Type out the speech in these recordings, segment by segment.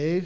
Amen.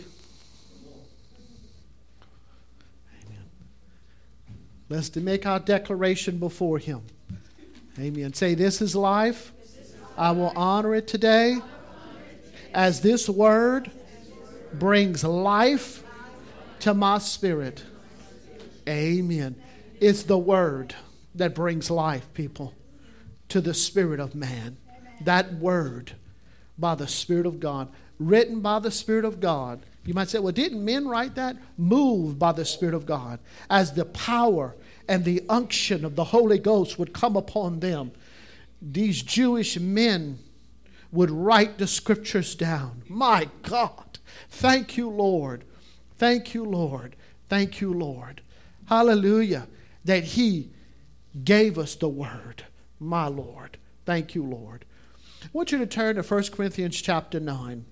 Let's make our declaration before Him. Amen. Say, this is life. I will honor it today as this word brings life to my spirit. Amen. It's the word that brings life, people, to the spirit of man. That word by the Spirit of God, written by the Spirit of God. You might say, well, didn't men write that? Moved by the Spirit of God, as the power and the unction of the Holy Ghost would come upon them. These Jewish men would write the scriptures down. My God. Thank you, Lord. Thank you, Lord. Thank you, Lord. Hallelujah. That He gave us the word. My Lord. Thank you, Lord. I want you to turn to 1 Corinthians chapter 9.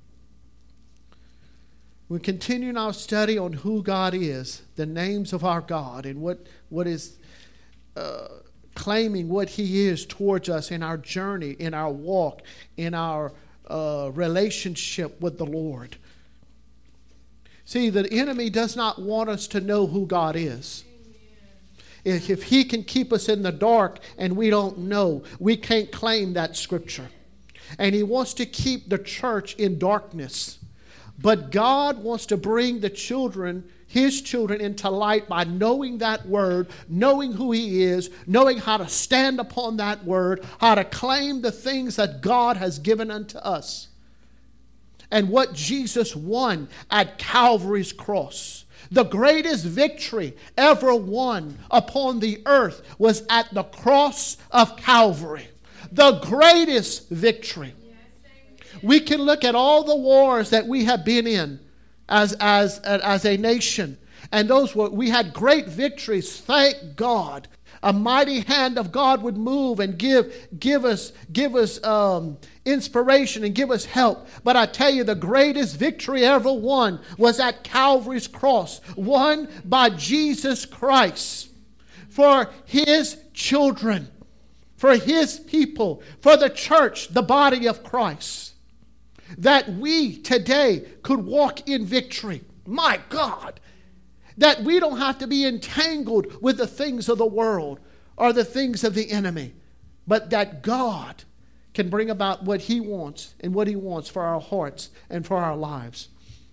We're continuing our study on who God is, the names of our God, and what is claiming what He is towards us in our journey, in our walk, in our relationship with the Lord. See, the enemy does not want us to know who God is. If he can keep us in the dark and we don't know, we can't claim that scripture. And he wants to keep the church in darkness. But God wants to bring the children, His children, into light by knowing that word, knowing who He is, knowing how to stand upon that word, how to claim the things that God has given unto us. And what Jesus won at Calvary's cross. The greatest victory ever won upon the earth was at the cross of Calvary. The greatest victory. We can look at all the wars that we have been in as a nation. And we had great victories. Thank God. A mighty hand of God would move and give us inspiration and give us help. But I tell you, the greatest victory ever won was at Calvary's cross, won by Jesus Christ for His children, for His people, for the church, the body of Christ, that we today could walk in victory. My God. That we don't have to be entangled with the things of the world or the things of the enemy, but that God can bring about what He wants and what He wants for our hearts and for our lives.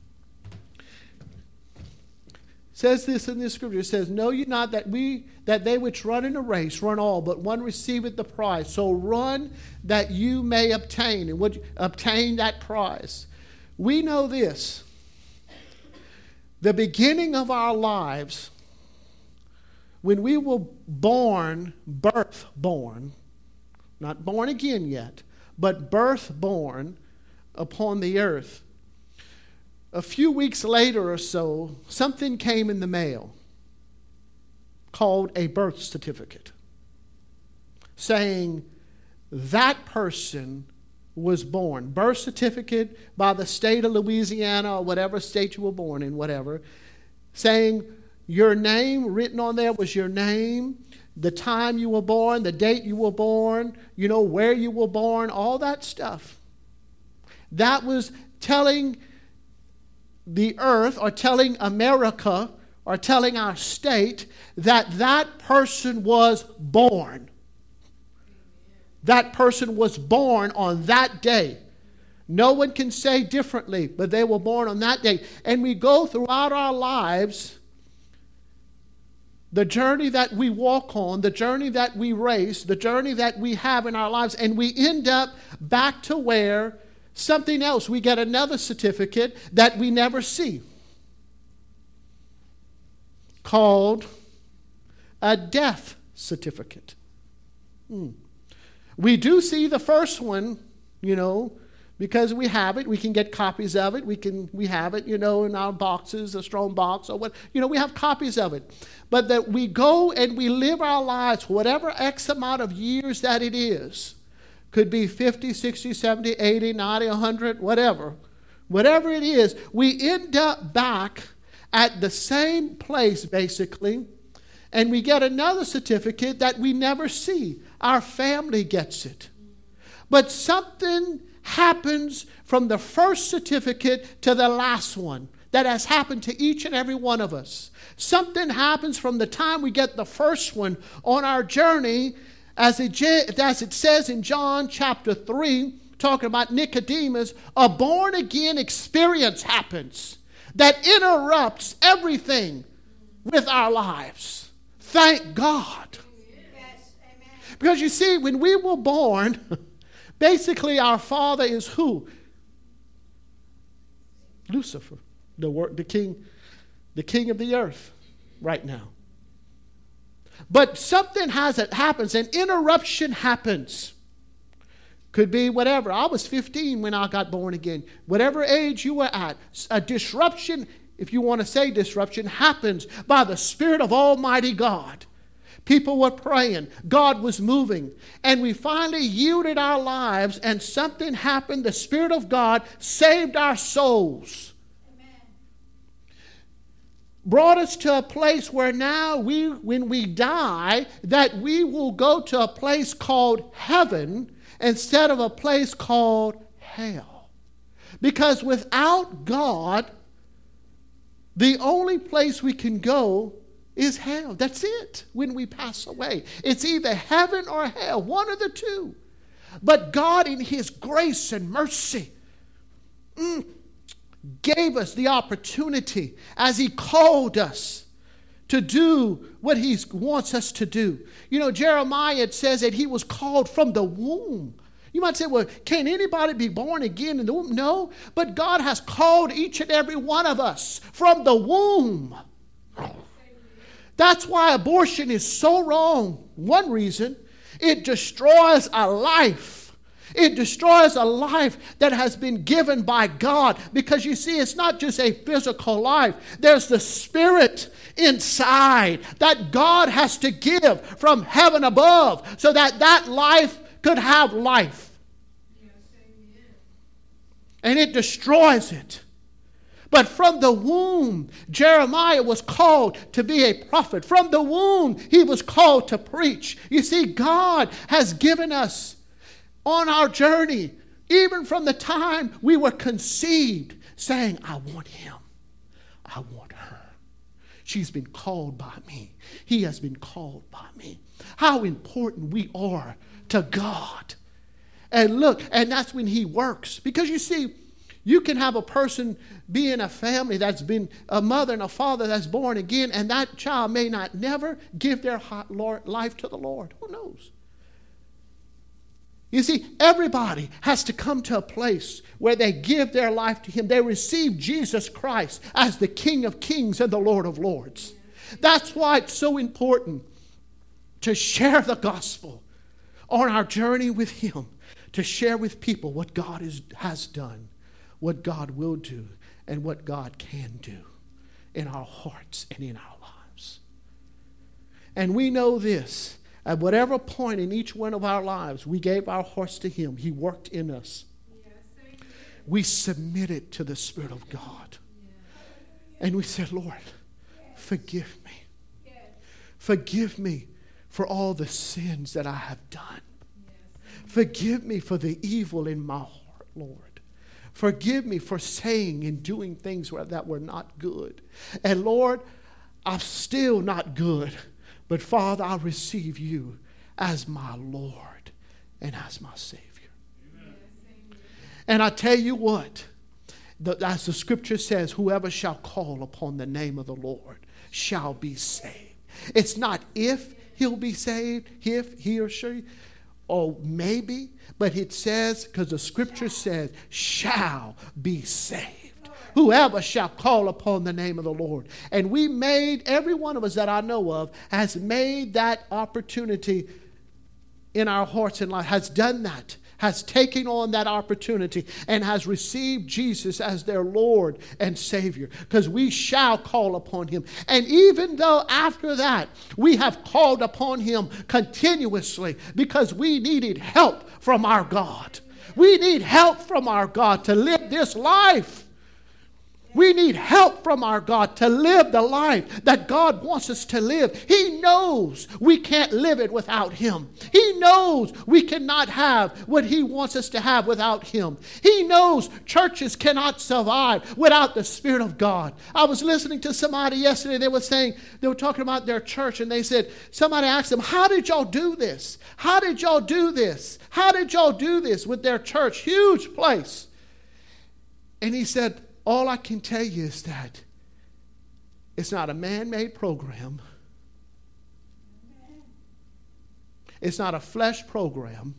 It says this in this scripture. It says, know ye not that they which run in a race run all, but one receiveth the prize. So run that you may obtain, and would obtain that prize. We know this. The beginning of our lives, when we were born, not born again yet, but born upon the earth, a few weeks later or so, something came in the mail called a birth certificate, saying that person was born. Birth certificate by the state of Louisiana or whatever state you were born in, whatever, saying your name, written on there was your name, the time you were born, the date you were born, where you were born, all that stuff. That was telling the earth, or telling America, or telling our state that person was born. That person was born on that day. No one can say differently, but they were born on that day. And we go throughout our lives, the journey that we walk on, the journey that we race, the journey that we have in our lives, and we end up back to where something else. We get another certificate that we never see, called a death certificate. We do see the first one, because we have it. We can get copies of it. We have it, in our boxes, a strong box or what. We have copies of it. But that we go and we live our lives, whatever X amount of years that it is. Could be 50, 60, 70, 80, 90, 100, whatever. Whatever it is, we end up back at the same place, basically. And we get another certificate that we never see. Our family gets it. But something happens from the first certificate to the last one. That has happened to each and every one of us. Something happens from the time we get the first one on our journey, as it says in John chapter 3, talking about Nicodemus, a born-again experience happens that interrupts everything with our lives. Thank God. Yes, amen. Because you see, when we were born, basically our father is who? Lucifer. The king of the earth right now. But something happens, an interruption happens. Could be whatever. I was 15 when I got born again. Whatever age you were at, a disruption, if you want to say disruption, happens by the Spirit of Almighty God. People were praying. God was moving. And we finally yielded our lives, and something happened. The Spirit of God saved our souls. Brought us to a place where now when we die, that we will go to a place called heaven instead of a place called hell. Because without God, the only place we can go is hell. That's it when we pass away. It's either heaven or hell, one of the two. But God, in His grace and mercy, gave us the opportunity as He called us to do what He wants us to do. You know, Jeremiah, it says that he was called from the womb. You might say, well, can anybody be born again in the womb? No, but God has called each and every one of us from the womb. That's why abortion is so wrong. One reason, it destroys a life. It destroys a life that has been given by God. Because you see, it's not just a physical life. There's the spirit inside that God has to give from heaven above so that that life could have life. And it destroys it. But from the womb, Jeremiah was called to be a prophet. From the womb, he was called to preach. You see, God has given us on our journey, even from the time we were conceived, saying, I want him. I want her. She's been called by me. He has been called by me. How important we are to God. And look, and that's when He works. Because you see, you can have a person be in a family that's been a mother and a father that's born again, and that child may not never give their life to the Lord. Who knows? You see, everybody has to come to a place where they give their life to Him. They receive Jesus Christ as the King of Kings and the Lord of Lords. That's why it's so important to share the gospel on our journey with Him, to share with people what God has done, what God will do, and what God can do in our hearts and in our lives. And we know this. At whatever point in each one of our lives we gave our hearts to Him, He worked in us. We submitted to the Spirit of God. And we said, Lord, forgive me. Forgive me for all the sins that I have done. Forgive me for the evil in my heart, Lord. Forgive me for saying and doing things that were not good. And Lord, I'm still not good. But Father, I receive You as my Lord and as my Savior. Amen. And I tell you what, as the scripture says, whoever shall call upon the name of the Lord shall be saved. It's not if he'll be saved, if he or she, or maybe, but it says, because the scripture says, shall be saved. Whoever shall call upon the name of the Lord. And we made, every one of us that I know of, has made that opportunity in our hearts and life, has done that, has taken on that opportunity, and has received Jesus as their Lord and Savior. Because we shall call upon Him. And even though after that, we have called upon Him continuously because we needed help from our God. We need help from our God to live this life. We We need help from our God to live the life that God wants us to live. He knows we can't live it without Him. He knows we cannot have what He wants us to have without Him. He knows churches cannot survive without the Spirit of God. I was listening to somebody yesterday. They were talking about their church, and they said, somebody asked them, how did y'all do this? How did y'all do this? How did y'all do this with their church? Huge place. And he said, all I can tell you is that it's not a man-made program. It's not a flesh program.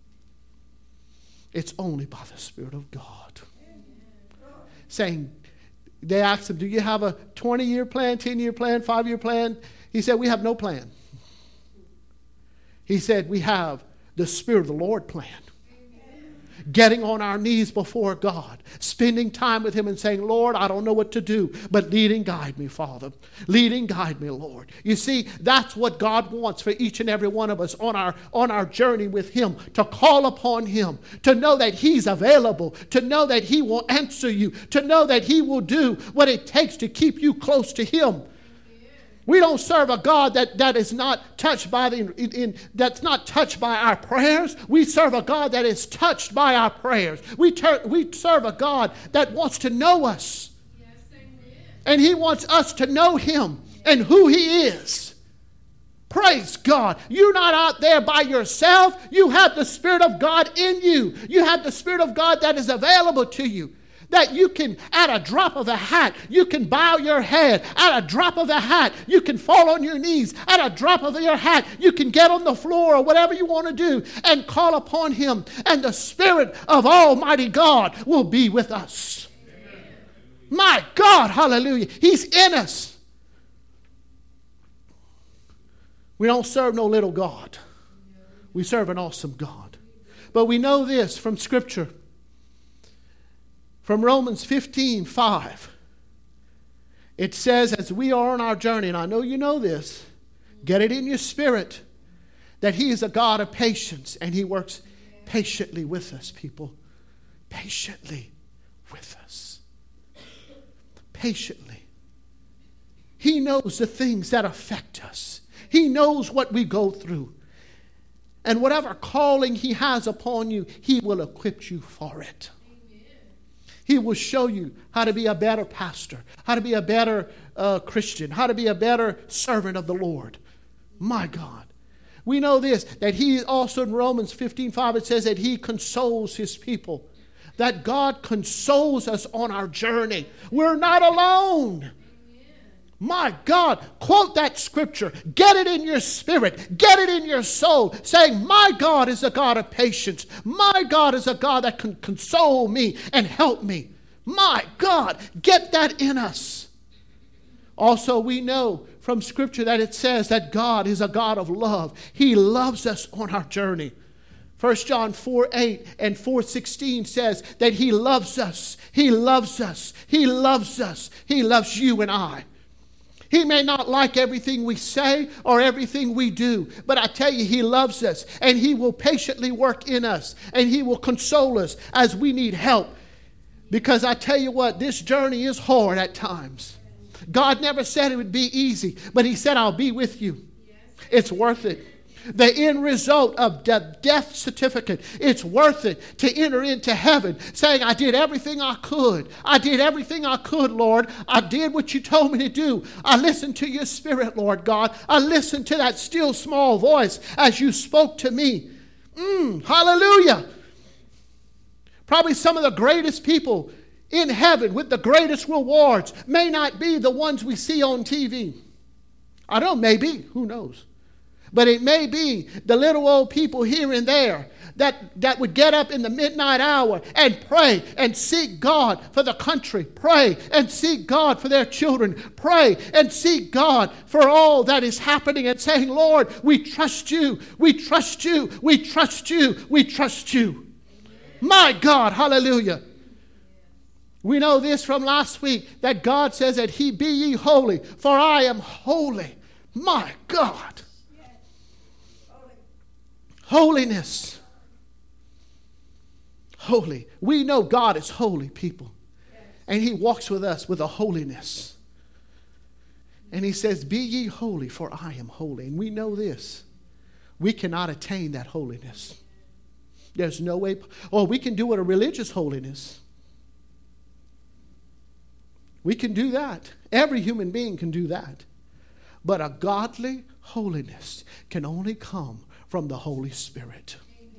It's only by the Spirit of God. Saying, they asked him, do you have a 20-year plan, 10-year plan, 5-year plan? He said, we have no plan. He said, we have the Spirit of the Lord plan. Getting on our knees before God, spending time with Him and saying, Lord, I don't know what to do, but lead and guide me, Father. Lead and guide me, Lord. You see, that's what God wants for each and every one of us on our journey with Him, to call upon Him, to know that He's available, to know that He will answer you, to know that He will do what it takes to keep you close to Him. We don't serve a God that is not touched by that's not touched by our prayers. We serve a God that is touched by our prayers. We serve a God that wants to know us. Yes, and He wants us to know Him and who He is. Praise God. You're not out there by yourself. You have the Spirit of God in you. You have the Spirit of God that is available to you. That you can, at a drop of a hat, you can bow your head. At a drop of a hat, you can fall on your knees. At a drop of your hat, you can get on the floor or whatever you want to do and call upon Him. And the Spirit of Almighty God will be with us. Amen. My God, hallelujah. He's in us. We don't serve no little God. We serve an awesome God. But we know this from Scripture. From Romans 15:5, it says, as we are on our journey, and I know you know this, get it in your spirit, that He is a God of patience, and He works patiently with us, people. Patiently with us. Patiently. He knows the things that affect us. He knows what we go through. And whatever calling He has upon you, He will equip you for it. He will show you how to be a better pastor, how to be a better Christian, how to be a better servant of the Lord. My God. We know this, that He also in Romans 15:5, it says that He consoles His people. That God consoles us on our journey. We're not alone. My God, quote that scripture. Get it in your spirit. Get it in your soul. Saying, my God is a God of patience. My God is a God that can console me and help me. My God, get that in us. Also, we know from scripture that it says that God is a God of love. He loves us on our journey. 1 John 4:8 and 4:16 says that He loves us. He loves us. He loves us. He loves you and I. He may not like everything we say or everything we do, but I tell you, He loves us, and He will patiently work in us, and He will console us as we need help. Because I tell you what, this journey is hard at times. God never said it would be easy, but He said, I'll be with you. It's worth it. The end result of the death certificate, it's worth it to enter into heaven saying, I did everything I could. I did everything I could, Lord. I did what you told me to do. I listened to your Spirit, Lord God. I listened to that still small voice as you spoke to me. Hallelujah. Probably some of the greatest people in heaven with the greatest rewards may not be the ones we see on TV. I don't know, maybe. Who knows? But it may be the little old people here and there that would get up in the midnight hour and pray and seek God for the country. Pray and seek God for their children. Pray and seek God for all that is happening and saying, Lord, we trust you. We trust you. We trust you. We trust you. My God, hallelujah. We know this from last week that God says that He be ye holy, for I am holy. My God. Holiness. Holy. We know God is holy, people. And he walks with us with a holiness. And he says, be ye holy, for I am holy. And we know this. We cannot attain that holiness. There's no way. Or we can do it a religious holiness. We can do that. Every human being can do that. But a godly holiness can only come from the Holy Spirit.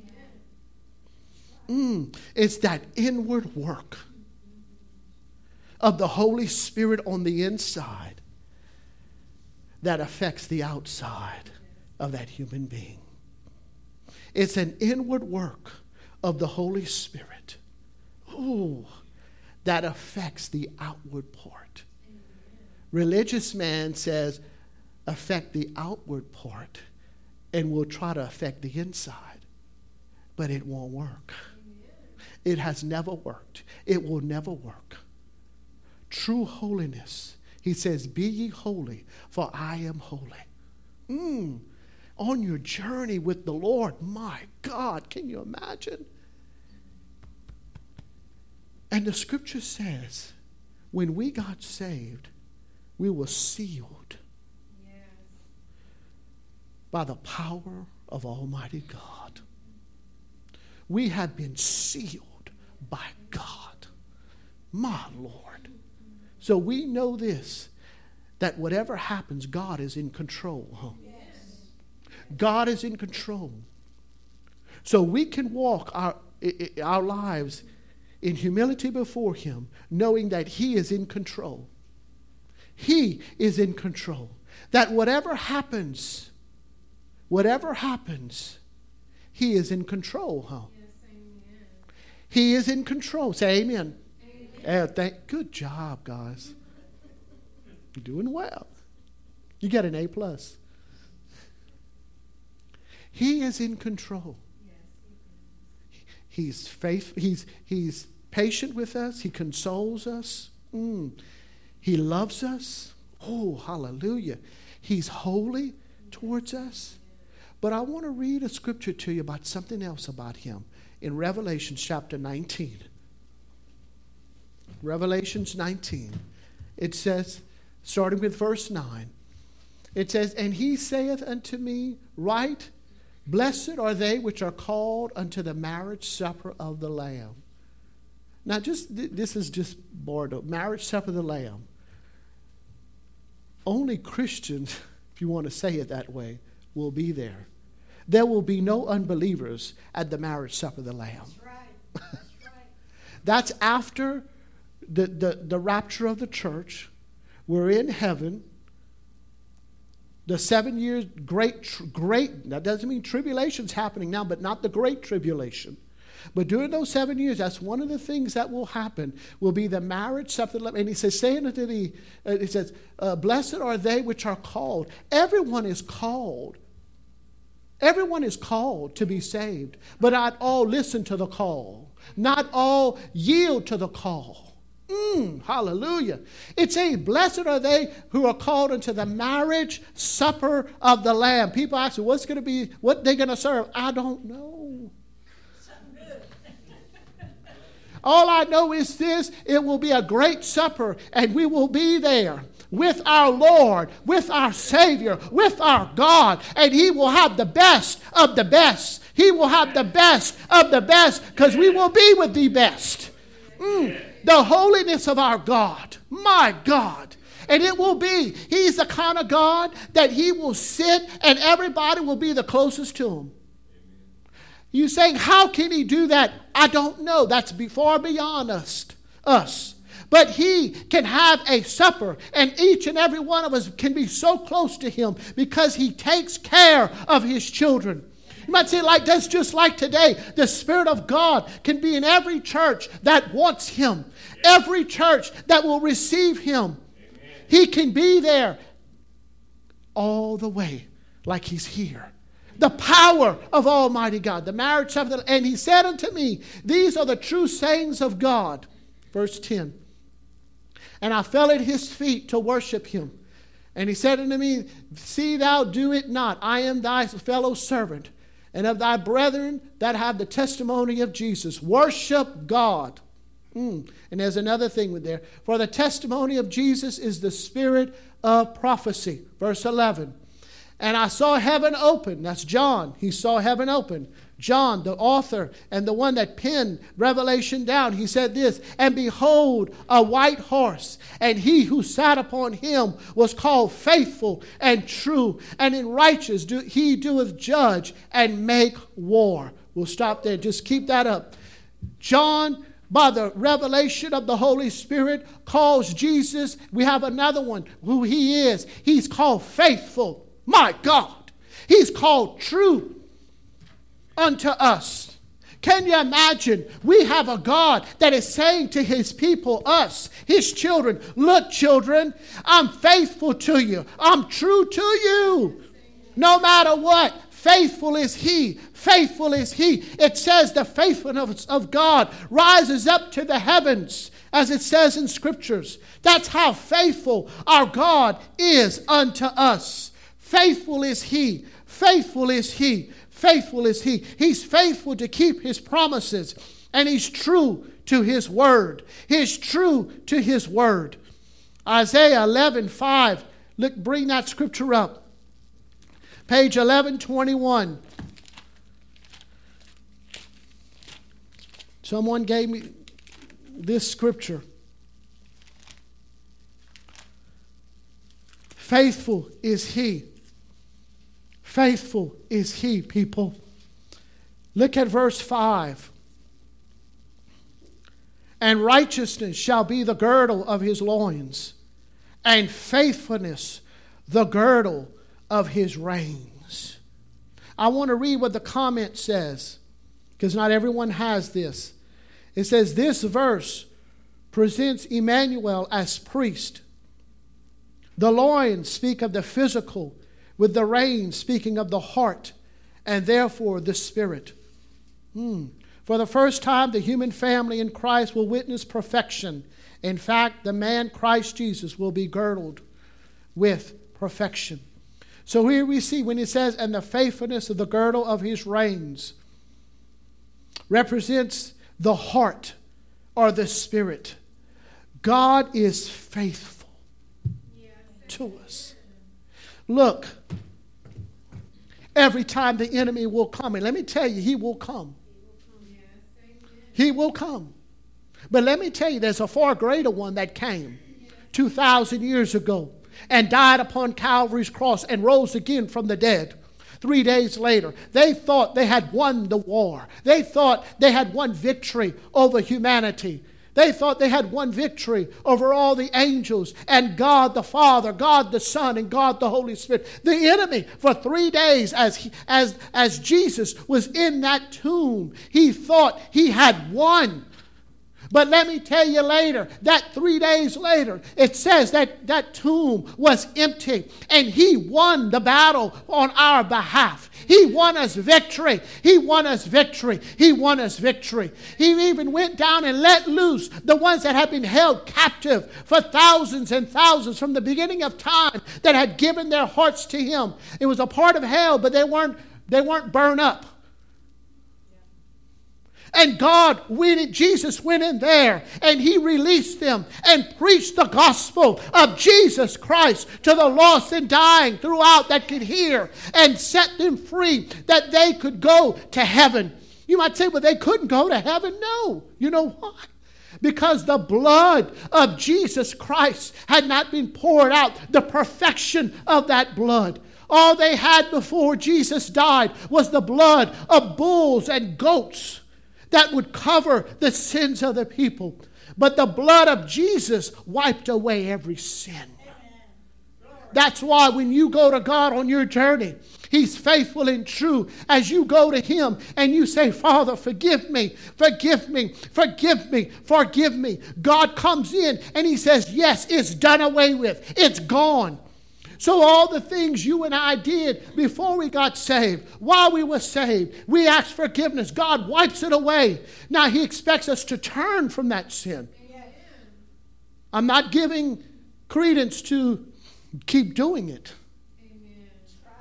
It's that inward work of the Holy Spirit on the inside that affects the outside of that human being. It's an inward work of the Holy Spirit that affects the outward part. Religious man says, affect the outward part and will try to affect the inside. But it won't work. It has never worked. It will never work. True holiness, he says, be ye holy, for I am holy. On your journey with the Lord, my God, can you imagine? And the scripture says, when we got saved, we were sealed by the power of Almighty God. We have been sealed by God, my Lord. So we know this, that whatever happens, God is in control. God is in control. So we can walk our lives in humility before Him, knowing that He is in control. He is in control. That whatever happens, He is in control. Yes, amen. He is in control. Say amen. Good job, guys. You're doing well. You get an A+. He is in control. He's He's patient with us. He consoles us. He loves us. Oh, hallelujah. He's holy towards us. But I want to read a scripture to you about something else about Him in Revelation chapter 19. Revelations 19. It says, starting with verse 9, it says, and He saith unto me, write, blessed are they which are called unto the marriage supper of the Lamb. Now, this is just boredom. Marriage supper of the Lamb. Only Christians, if you want to say it that way, will be there. There will be no unbelievers at the marriage supper of the Lamb. That's right. That's right. That's after the rapture of the church. We're in heaven. The 7 years great, that doesn't mean tribulation's happening now, but not the great tribulation. But during those 7 years, that's one of the things that will happen, will be the marriage supper. And he says, saying unto thee, he says, blessed are they which are called. Everyone is called. Everyone is called to be saved, but not all listen to the call. Not all yield to the call. Hallelujah. It says, blessed are they who are called unto the marriage supper of the Lamb. People ask me, what they're going to serve? I don't know. All I know is this, it will be a great supper, and we will be there with our Lord, with our Savior, with our God, and He will have the best of the best. He will have the best of the best, because we will be with the best. The holiness of our God, my God. And it will be, He's the kind of God that He will sit and everybody will be the closest to Him. You saying, how can He do that? I don't know. That's far beyond us. But He can have a supper, and each and every one of us can be so close to Him because He takes care of His children. You might say, like that's just like today. The Spirit of God can be in every church that wants Him. Every church that will receive Him. He can be there all the way like He's here. The power of Almighty God. The marriage supper. And He said unto me, these are the true sayings of God. Verse 10. And I fell at His feet to worship Him. And He said unto me, see thou do it not. I am thy fellow servant, and of thy brethren that have the testimony of Jesus. Worship God. And there's another thing with there. For the testimony of Jesus is the spirit of prophecy. Verse 11. And I saw heaven open. That's John. He saw heaven open. John, the author and the one that penned Revelation down, he said this, and behold, a white horse, and he who sat upon him was called Faithful and True, and in righteous he doeth judge and make war. We'll stop there. Just keep that up. John, by the revelation of the Holy Spirit, calls Jesus. We have another one who he is. He's called Faithful. My God. He's called True unto us. Can you imagine? We have a God that is saying to his people, us, his children, look, children, I'm faithful to you. I'm true to you. No matter what. Faithful is he. Faithful is he. It says the faithfulness of God rises up to the heavens, as it says in scriptures. That's how faithful our God is unto us. Faithful is he. Faithful is he. Faithful is he. He's faithful to keep his promises. And he's true to his word. He's true to his word. Isaiah 11:5. Look, bring that scripture up. Page 1121. Someone gave me this scripture. Faithful is he. Faithful is he, people. Look at verse 5. And righteousness shall be the girdle of his loins, and faithfulness the girdle of his reins. I want to read what the comment says, because not everyone has this. It says, this verse presents Emmanuel as priest. The loins speak of the physical, with the reins speaking of the heart, and therefore the spirit. For the first time, the human family in Christ will witness perfection. In fact, the man Christ Jesus will be girdled with perfection. So here we see when it says, and the faithfulness of the girdle of his reins represents the heart or the spirit. God is faithful to us. Look, every time the enemy will come, and let me tell you, he will come. He will come. But let me tell you, there's a far greater one that came 2,000 years ago and died upon Calvary's cross and rose again from the dead 3 days later. They thought they had won the war. They thought they had won victory over humanity. They thought they had won victory over all the angels and God the Father, God the Son, and God the Holy Spirit. The enemy, for 3 days, as Jesus was in that tomb, he thought he had won. But let me tell you later, that 3 days later, it says that that tomb was empty and he won the battle on our behalf. He won us victory. He won us victory. He won us victory. He even went down and let loose the ones that had been held captive for thousands and thousands from the beginning of time that had given their hearts to him. It was a part of hell, but they weren't burned up. And Jesus went in there and he released them and preached the gospel of Jesus Christ to the lost and dying throughout that could hear, and set them free that they could go to heaven. You might say, well, they couldn't go to heaven. No. You know why? Because the blood of Jesus Christ had not been poured out, the perfection of that blood. All they had before Jesus died was the blood of bulls and goats that would cover the sins of the people. But the blood of Jesus wiped away every sin. That's why when you go to God on your journey, he's faithful and true. As you go to him and you say, Father, forgive me, forgive me, forgive me, forgive me. God comes in and he says, yes, it's done away with. It's gone. So all the things you and I did before we got saved, while we were saved, we asked forgiveness. God wipes it away. Now he expects us to turn from that sin. I'm not giving credence to keep doing it.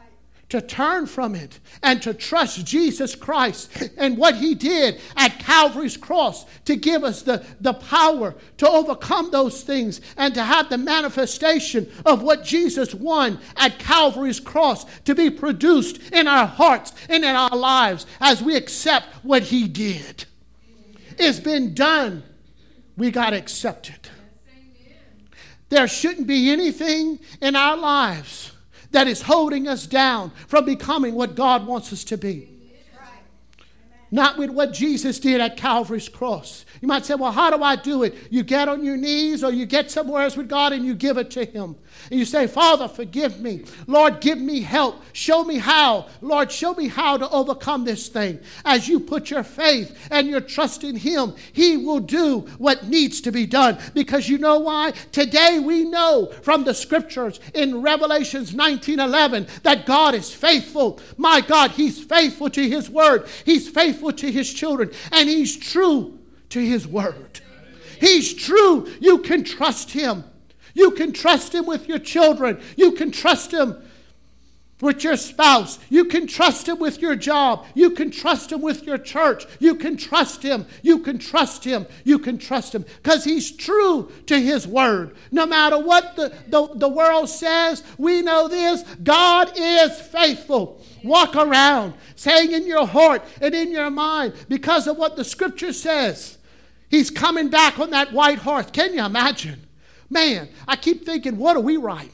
to turn from it and to trust Jesus Christ and what he did at Calvary's cross to give us the power to overcome those things and to have the manifestation of what Jesus won at Calvary's cross to be produced in our hearts and in our lives as we accept what he did. It's been done. We got to accept it. There shouldn't be anything in our lives that is holding us down from becoming what God wants us to be. Not with what Jesus did at Calvary's cross. You might say, well, how do I do it? You get on your knees or you get somewhere else with God and you give it to him. And you say, Father, forgive me. Lord, give me help. Show me how. Lord, show me how to overcome this thing. As you put your faith and your trust in him, he will do what needs to be done. Because you know why? Today we know from the scriptures in Revelations 19:11 that God is faithful. My God, he's faithful to his word. He's faithful to his children. And he's true to his word. He's true. You can trust him. You can trust him with your children. You can trust him with your spouse. You can trust him with your job. You can trust him with your church. You can trust him. You can trust him. You can trust him because he's true to his word. No matter what the world says, we know this. God is faithful. Walk around saying in your heart and in your mind, because of what the scripture says, he's coming back on that white horse. Can you imagine? Man, I keep thinking, what are we writing?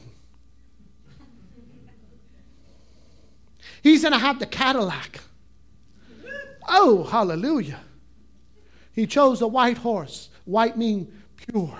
He's going to have the Cadillac. Oh, hallelujah. He chose a white horse. White means pure.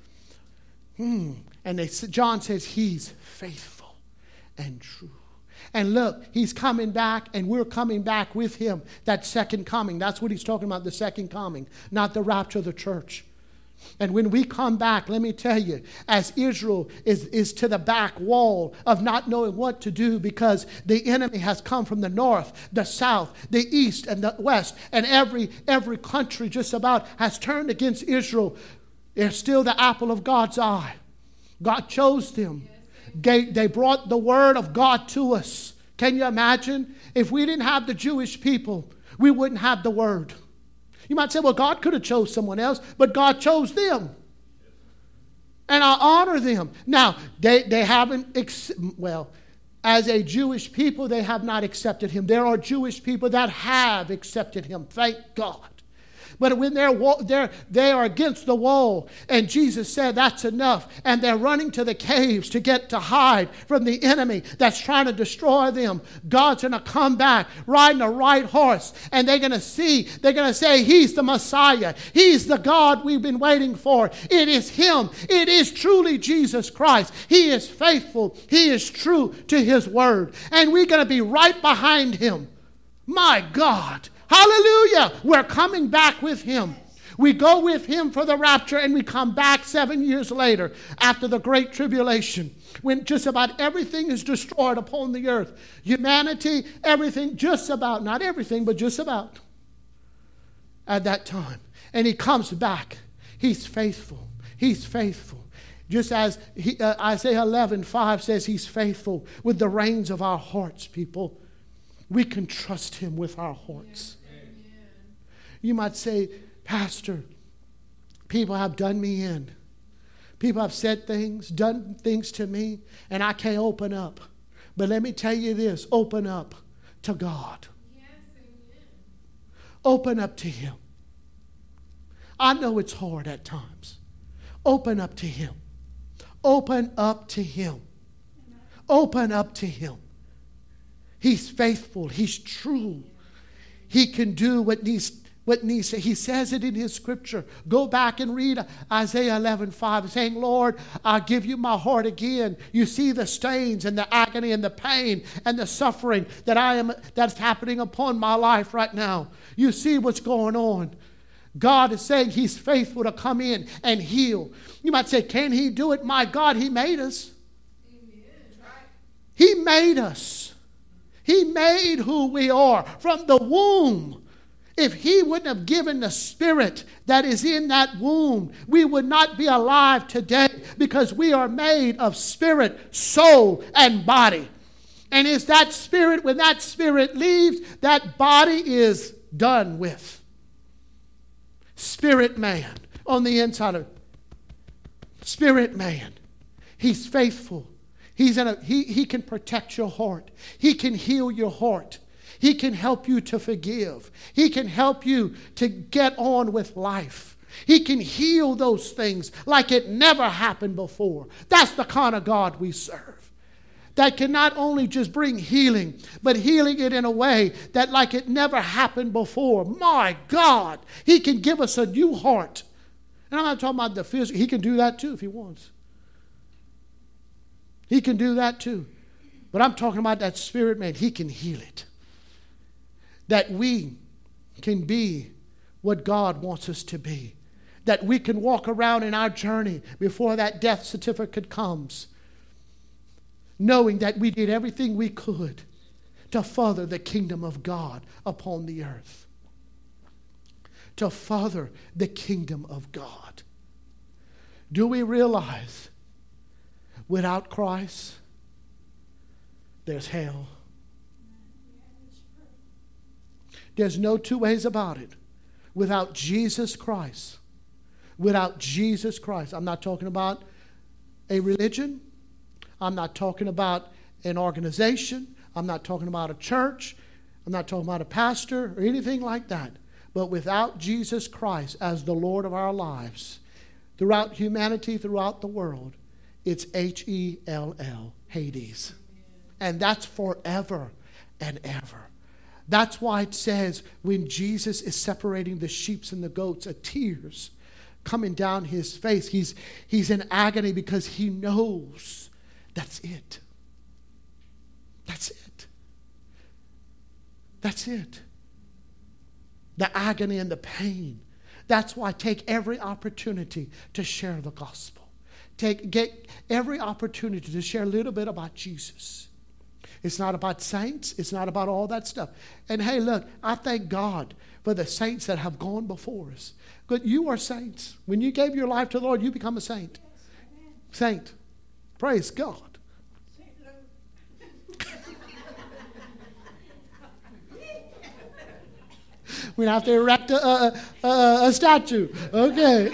And John says he's faithful and true. And look, he's coming back and we're coming back with him. That second coming. That's what he's talking about, the second coming. Not the rapture of the church. And when we come back, let me tell you, as Israel is to the back wall of not knowing what to do because the enemy has come from the north, the south, the east, and the west, and every country just about has turned against Israel, they're still the apple of God's eye. God chose them. They brought the word of God to us. Can you imagine? If we didn't have the Jewish people, we wouldn't have the word. You might say, well, God could have chose someone else, but God chose them. And I honor them. Now, they haven't, as a Jewish people, they have not accepted him. There are Jewish people that have accepted him. Thank God. But when they are against the wall, and Jesus said that's enough, and they're running to the caves to hide from the enemy that's trying to destroy them, God's going to come back riding a white horse, and they're going to say, he's the Messiah. He's the God we've been waiting for. It is him. It is truly Jesus Christ. He is faithful. He is true to his word. And we're going to be right behind him. My God. Hallelujah. We're coming back with him. We go with him for the rapture and we come back 7 years later after the great tribulation when just about everything is destroyed upon the earth. Humanity, everything, just about, not everything, but just about at that time. And he comes back. He's faithful. He's faithful. Just as Isaiah 11:5 says he's faithful with the reins of our hearts, people. We can trust him with our hearts. You might say, Pastor, people have done me in. People have said things, done things to me, and I can't open up. But let me tell you this, open up to God. Yes, amen. Open up to him. I know it's hard at times. Open up to him. Open up to him. Open up to him. He's faithful. He's true. He can do what needs. He says it in his scripture. Go back and read Isaiah 11:5, saying, Lord, I'll give you my heart again. You see the stains and the agony and the pain and the suffering that's happening upon my life right now. You see what's going on. God is saying he's faithful to come in and heal. You might say, can he do it? My God, he made us. He made us. He made who we are from the womb. If he wouldn't have given the spirit that is in that womb, we would not be alive today because we are made of spirit, soul, and body. And it's that spirit, when that spirit leaves, that body is done with. Spirit man on the inside of it. Spirit man. He's faithful. He can protect your heart. He can heal your heart. He can help you to forgive. He can help you to get on with life. He can heal those things like it never happened before. That's the kind of God we serve. That can not only just bring healing, but healing it in a way that like it never happened before. My God, He can give us a new heart. And I'm not talking about the physical. He can do that too if He wants. He can do that too. But I'm talking about that spirit man. He can heal it. That we can be what God wants us to be. That we can walk around in our journey before that death certificate comes, knowing that we did everything we could to further the kingdom of God upon the earth. To further the kingdom of God. Do we realize without Christ, there's hell? There's no two ways about it. Without Jesus Christ, I'm not talking about a religion. I'm not talking about an organization. I'm not talking about a church. I'm not talking about a pastor or anything like that. But without Jesus Christ as the Lord of our lives, throughout humanity, throughout the world, it's H-E-L-L, Hades. And that's forever and ever. That's why it says when Jesus is separating the sheep and the goats, tears coming down His face. He's in agony because He knows that's it. That's it. That's it. The agony and the pain. That's why take every opportunity to share the gospel. Get every opportunity to share a little bit about Jesus. It's not about saints. It's not about all that stuff. And hey, look, I thank God for the saints that have gone before us. But you are saints. When you gave your life to the Lord, you become a saint. Saint. Praise God. We have to erect a statue. Okay.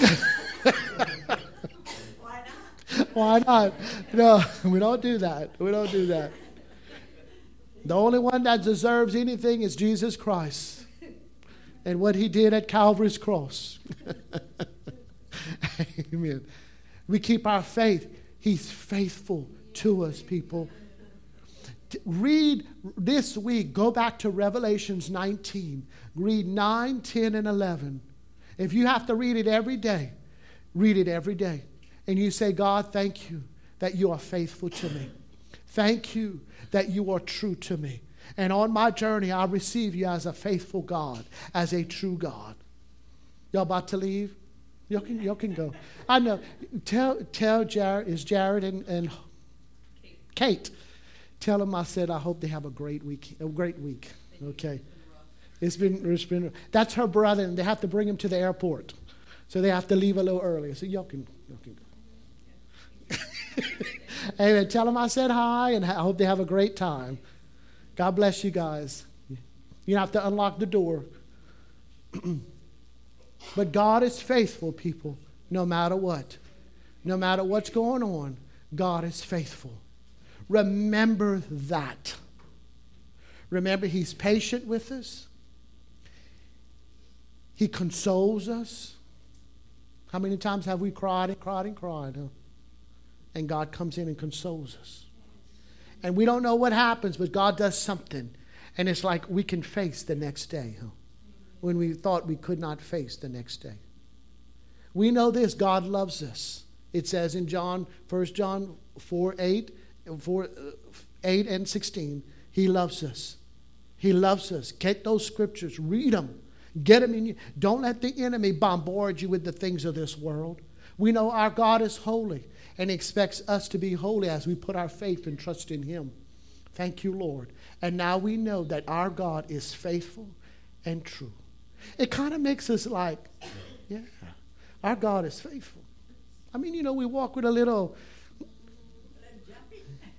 Why not? Why not? No, we don't do that. We don't do that. The only one that deserves anything is Jesus Christ and what He did at Calvary's cross. Amen. We keep our faith. He's faithful to us, people. Read this week. Go back to Revelations 19. Read 9, 10, and 11. If you have to read it every day, read it every day. And you say, God, thank you that you are faithful to me. Thank you that you are true to me. And on my journey, I receive you as a faithful God, as a true God. Y'all about to leave? Y'all can go. I know. Tell Jared, is Jared and Kate. Tell them I said I hope they have a great week. Okay. It's been. That's her brother, and they have to bring him to the airport, so they have to leave a little earlier. So y'all can go. Amen. Tell them I said hi, and I hope they have a great time. God bless you guys. You have to unlock the door. But God is faithful, people, no matter what. No matter what's going on, God is faithful. Remember that. Remember, He's patient with us. He consoles us. How many times have we cried and cried and cried? Huh? And God comes in and consoles us. And we don't know what happens, but God does something. And it's like we can face the next day, huh? When we thought we could not face the next day. We know this, God loves us. It says in 1 John 4:8 and 16, He loves us. He loves us. Get those scriptures, read them. Get them in you. Don't let the enemy bombard you with the things of this world. We know our God is holy, and He expects us to be holy as we put our faith and trust in Him. Thank you, Lord. And now we know that our God is faithful and true. It kind of makes us like, yeah, our God is faithful. I mean, we walk with a little,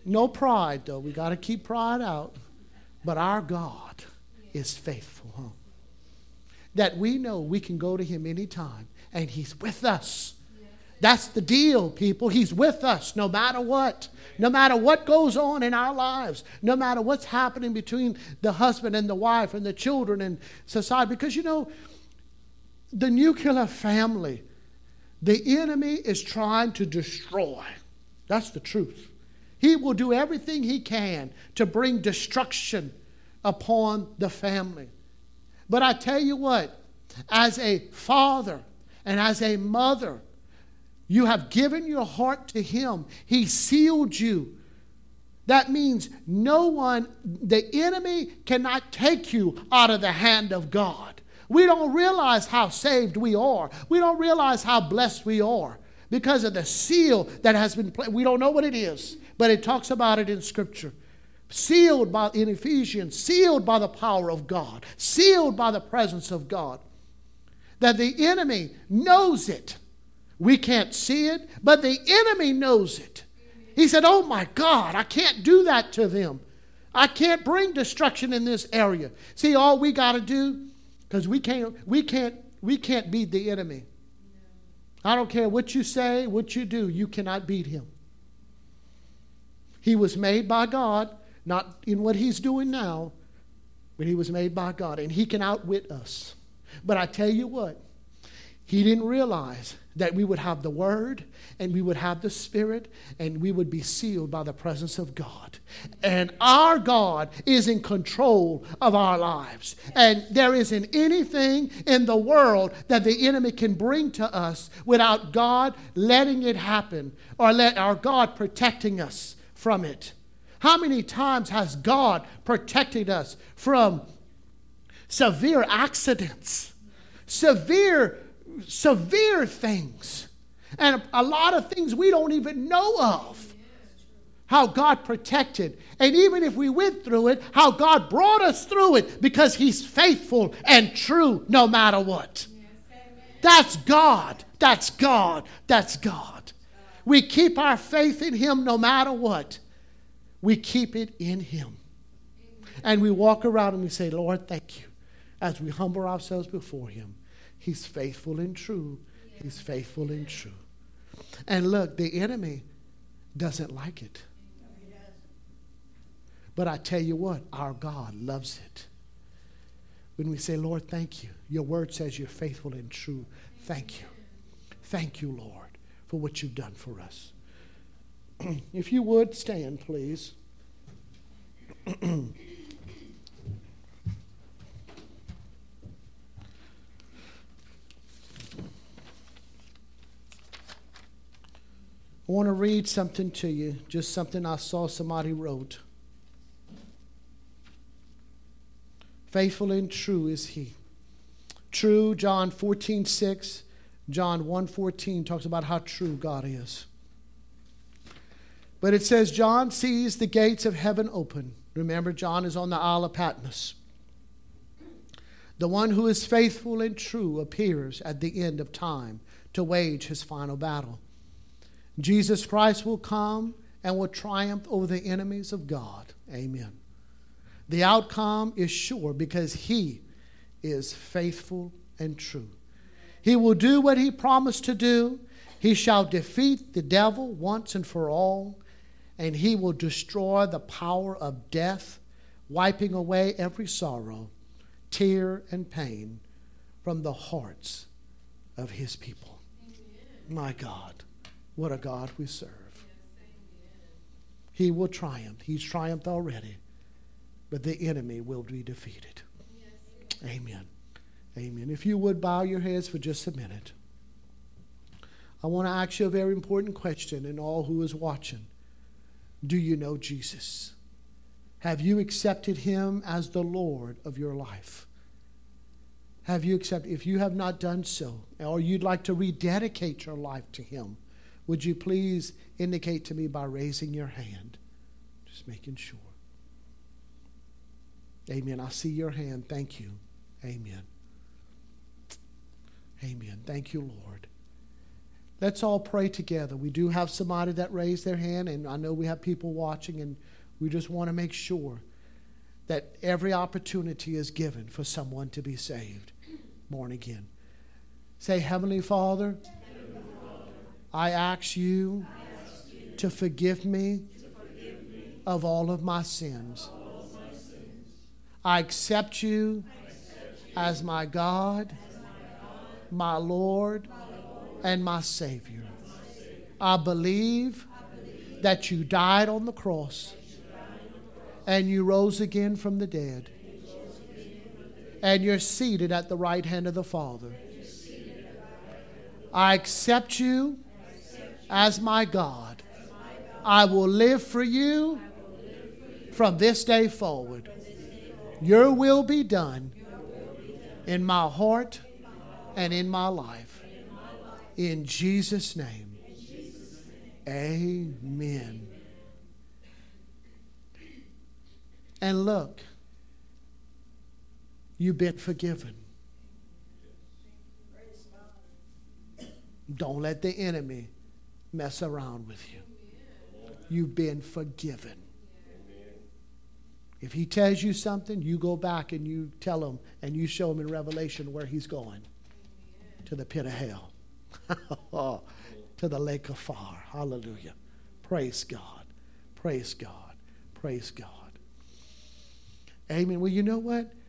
No pride, though. We got to keep pride out. But our God is faithful, huh? That we know we can go to him anytime, and he's with us. That's the deal, people. He's with us no matter what. No matter what goes on in our lives. No matter what's happening between the husband and the wife and the children and society. Because, you know, the nuclear family, the enemy is trying to destroy. That's the truth. He will do everything he can to bring destruction upon the family. But I tell you what, as a father and as a mother, you have given your heart to him. He sealed you. That means no one, the enemy cannot take you out of the hand of God. We don't realize how saved we are. We don't realize how blessed we are because of the seal that has been placed. We don't know what it is, but it talks about it in Scripture. Sealed by, in Ephesians, sealed by the power of God, sealed by the presence of God. That the enemy knows it. We can't see it, but the enemy knows it. He said, oh my God, I can't do that to them. I can't bring destruction in this area. See, all we got to do, because we can't beat the enemy. I don't care what you say, what you do, you cannot beat him. He was made by God, not in what he's doing now, but he was made by God, and he can outwit us. But I tell you what, he didn't realize that we would have the Word and we would have the Spirit and we would be sealed by the presence of God. And our God is in control of our lives. And there isn't anything in the world that the enemy can bring to us without God letting it happen or let our God protecting us from it. How many times has God protected us from severe accidents, severe things, and a lot of things we don't even know of? How God protected. And even if we went through it, how God brought us through it because he's faithful and true no matter what. That's God. That's God. That's God. We keep our faith in him no matter what. We keep it in him. And we walk around and we say, Lord, thank you. As we humble ourselves before him. He's faithful and true. He's faithful and true. And look, the enemy doesn't like it. But I tell you what, our God loves it. When we say, Lord, thank you. Your word says you're faithful and true. Thank you. Thank you, Lord, for what you've done for us. If you would, stand, please. I want to read something to you, just something I saw somebody wrote. Faithful and true is he. True, John 14:6, John 1:14 talks about how true God is. But it says, John sees the gates of heaven open. Remember, John is on the Isle of Patmos. The one who is faithful and true appears at the end of time to wage his final battle. Jesus Christ will come and will triumph over the enemies of God. Amen. The outcome is sure because he is faithful and true. He will do what he promised to do. He shall defeat the devil once and for all. And he will destroy the power of death, wiping away every sorrow, tear, and pain from the hearts of his people. Amen. My God, what a God we serve. Yes, he will triumph. He's triumphed already, but the enemy will be defeated. Yes. Amen. Amen. If you would bow your heads for just a minute. I want to ask you a very important question, and all who is watching. Do you know Jesus? Have you accepted him as the Lord of your life? Have you accepted? If you have not done so, or you'd like to rededicate your life to him, would you please indicate to me by raising your hand? Just making sure. Amen. I see your hand. Thank you. Amen. Amen. Thank you, Lord. Let's all pray together. We do have somebody that raised their hand, and I know we have people watching, and we just want to make sure that every opportunity is given for someone to be saved, born again. Say, Heavenly Father, I ask you to forgive me of all of my sins. I accept you as my God, my Lord, and my Savior. I believe that you died on the cross and you rose again from the dead, and you're seated at the right hand of the Father. I accept you as my God. I will live for you from this day forward. Your will be done in my heart and in my life. In Jesus' name. Amen. And look, you've been forgiven. Don't let the enemy mess around with you. You've been forgiven. If he tells you something, you go back and you tell him and you show him in Revelation where he's going. To the pit of hell. To the lake of fire. Hallelujah. Praise God. Praise God. Praise God. Amen. Well, you know what?